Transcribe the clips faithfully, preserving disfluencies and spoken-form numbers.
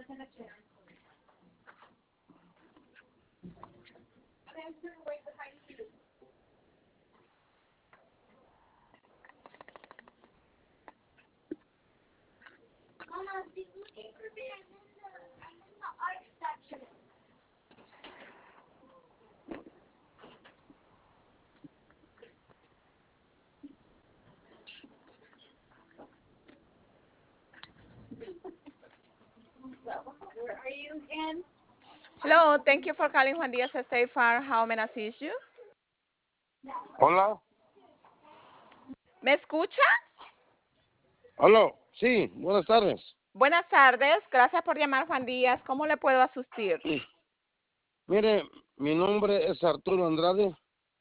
Hello, thank you for calling Juan Díaz State Farm. How may I assist you? Hola. ¿Me escucha? Hola. Sí, buenas tardes. Buenas tardes, gracias por llamar Juan Díaz. ¿Cómo le puedo asistir? Mire, mi nombre es Arturo Andrade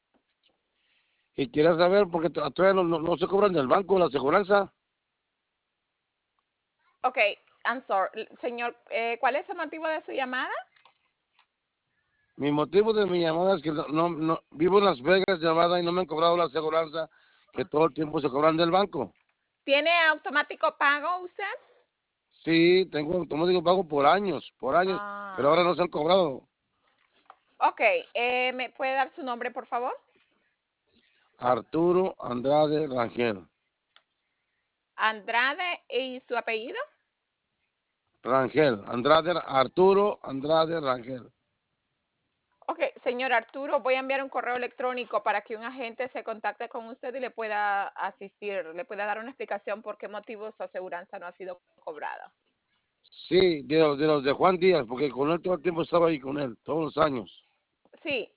y quería saber porque to- todavía no, no, no se cobran del banco la aseguranza. Ok, I'm sorry. Señor, eh, ¿cuál es el motivo de su llamada? Mi motivo de mi llamada es que no, no, no- vivo en Las Vegas, llamada, y no me han cobrado la aseguranza que todo el tiempo se cobran del banco. ¿Tiene automático pago usted? Sí, tengo automático pago por años, por años, pero Ah, ahora no se han cobrado. ok, eh, ¿me puede dar su nombre, por favor? Arturo Andrade Rangel. Andrade y su apellido. Rangel, Andrade, Arturo Andrade Rangel. Ok, señor Arturo, voy a enviar un correo electrónico para que un agente se contacte con usted y le pueda asistir, le pueda dar una explicación por qué motivo su aseguranza no ha sido cobrada. Sí, de los, de los de Juan Díaz, porque con él todo el tiempo estaba ahí con él, todos los años. Sí,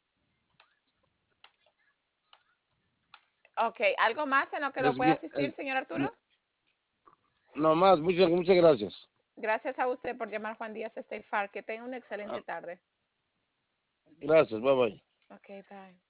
ok, ¿algo más en lo que lo Es pueda bien, asistir, es, señor Arturo? no más, muchas, muchas gracias. Gracias a usted por llamar Juan Díaz State Farm. Que tenga una Ah, excelente tarde. gracias, bye bye. Ok, bye.